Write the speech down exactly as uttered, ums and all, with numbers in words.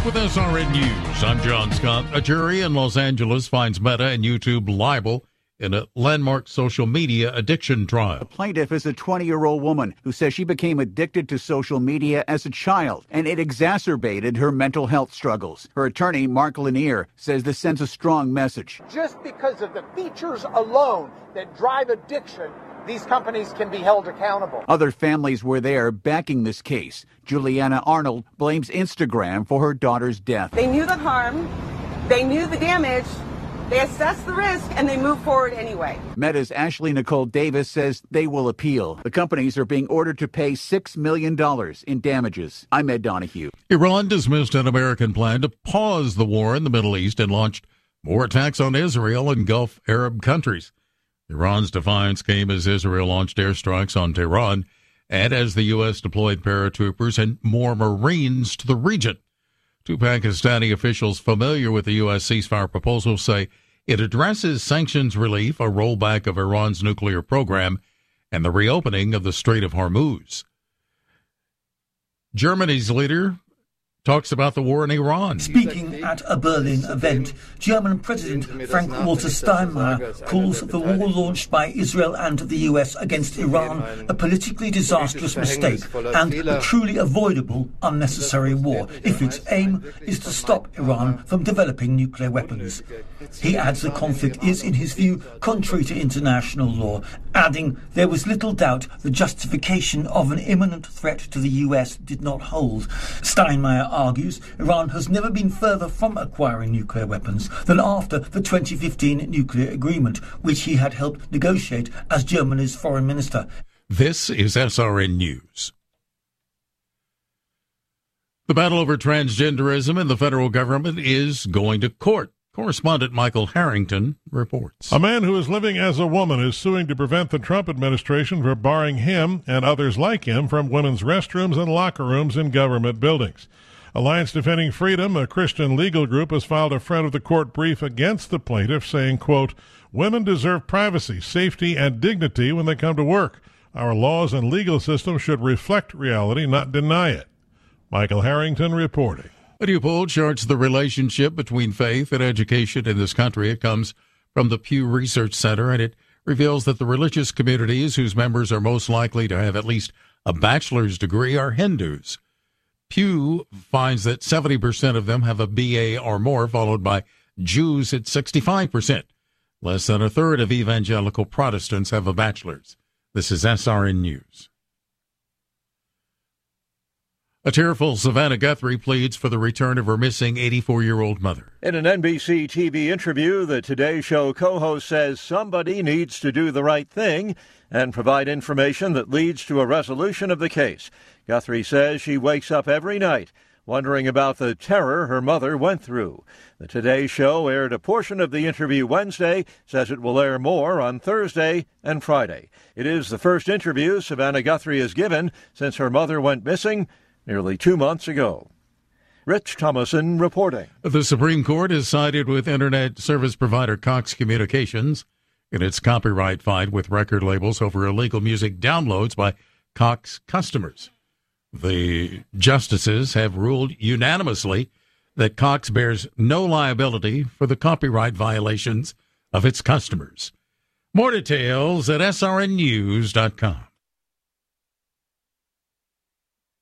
With S R N News, I'm John Scott. A jury in Los Angeles finds Meta and YouTube liable in a landmark social media addiction trial. The plaintiff is a twenty-year-old woman who says she became addicted to social media as a child, and it exacerbated her mental health struggles. Her attorney, Mark Lanier, says this sends a strong message. Just because of the features alone that drive addiction, these companies can be held accountable. Other families were there backing this case. Juliana Arnold blames Instagram for her daughter's death. They knew the harm, they knew the damage, they assessed the risk, and they moved forward anyway. Meta's Ashley Nicole Davis says they will appeal. The companies are being ordered to pay six million dollars in damages. I'm Ed Donahue. Iran dismissed an American plan to pause the war in the Middle East and launched more attacks on Israel and Gulf Arab countries. Iran's defiance came as Israel launched airstrikes on Tehran and as the U S deployed paratroopers and more Marines to the region. Two Pakistani officials familiar with the U S ceasefire proposal say it addresses sanctions relief, a rollback of Iran's nuclear program, and the reopening of the Strait of Hormuz. Germany's leader talks about the war in Iran. Speaking at a Berlin event, German President Frank-Walter Steinmeier calls the war launched by Israel and the U S against Iran a politically disastrous mistake and a truly avoidable, unnecessary war if its aim is to stop Iran from developing nuclear weapons. He adds the conflict is, in his view, contrary to international law, adding there was little doubt the justification of an imminent threat to the U S did not hold. Steinmeier argues Iran has never been further from acquiring nuclear weapons than after the twenty fifteen nuclear agreement, which he had helped negotiate as Germany's foreign minister. This is S R N News. The battle over transgenderism in the federal government is going to court. Correspondent Michael Harrington reports. A man who is living as a woman is suing to prevent the Trump administration from barring him and others like him from women's restrooms and locker rooms in government buildings. Alliance Defending Freedom, a Christian legal group, has filed a front of the court brief against the plaintiff, saying, quote, "Women deserve privacy, safety, and dignity when they come to work. Our laws and legal system should reflect reality, not deny it." Michael Harrington reporting. A new poll charts the relationship between faith and education in this country. It comes from the Pew Research Center, and it reveals that the religious communities whose members are most likely to have at least a bachelor's degree are Hindus. Pew finds that seventy percent of them have a B A or more, followed by Jews at sixty-five percent. Less than a third of evangelical Protestants have a bachelor's. This is S R N News. A tearful Savannah Guthrie pleads for the return of her missing eighty-four-year-old mother. In an N B C T V interview, the Today Show co-host says somebody needs to do the right thing and provide information that leads to a resolution of the case. Guthrie says she wakes up every night wondering about the terror her mother went through. The Today Show aired a portion of the interview Wednesday, says it will air more on Thursday and Friday. It is the first interview Savannah Guthrie has given since her mother went missing nearly two months ago. Rich Thomason reporting. The Supreme Court has sided with Internet service provider Cox Communications in its copyright fight with record labels over illegal music downloads by Cox customers. The justices have ruled unanimously that Cox bears no liability for the copyright violations of its customers. More details at S R N news dot com.